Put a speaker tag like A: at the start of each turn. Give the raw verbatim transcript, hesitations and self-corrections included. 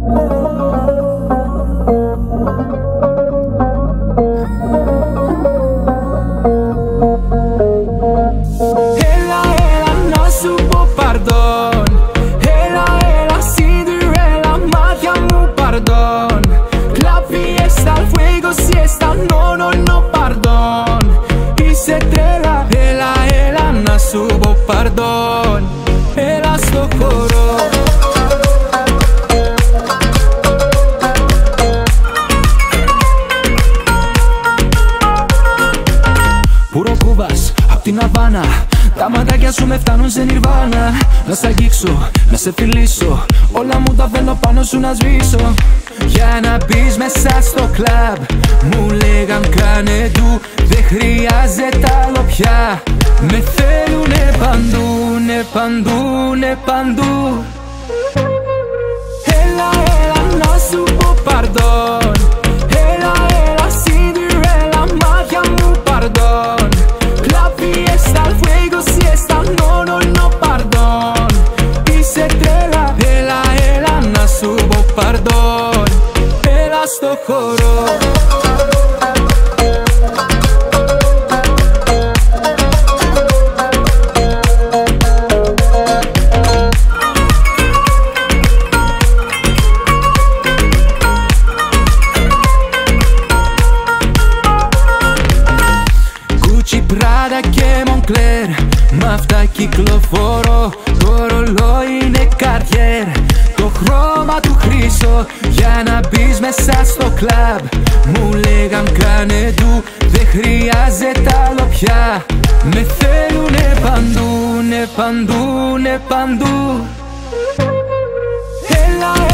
A: Έλα στο χώρο. Πουροκούβας απ' την Αβάνα. Τα ματάκια σου με φτάνουν σε νιρβάνα. Να σ' αγγίξω, να σε φιλήσω. Όλα μου τα θέλω πάνω σου να σβήσω. Για να μπεις μέσα στο κλαμπ μου λέγαν κάνε ντου. Δεν χρειάζεται άλλο πια. Με θέλουνε παντού, ναι παντού, ναι παντού. Έλα, έλα να σου πω pardon. Έλα, έλα Cinderella, μάτια μου pardon. La fiesta, el fuego, si está, no, no, no pardon. Είσαι τρέλα, έλα, έλα να σου πω pardon. Έλα στο χώρο. Prada και Moncler, μ' αυτά κυκλοφορώ. Το ρολόι είναι Cartier, το χρώμα του χρυσό. Για να μπεις μέσα στο κλαμπ μου λέγαν κάνε ντου. Δεν χρειάζεται άλλο πια. Με θέλουνε παντού, ναι παντού, ναι παντού. Έλα,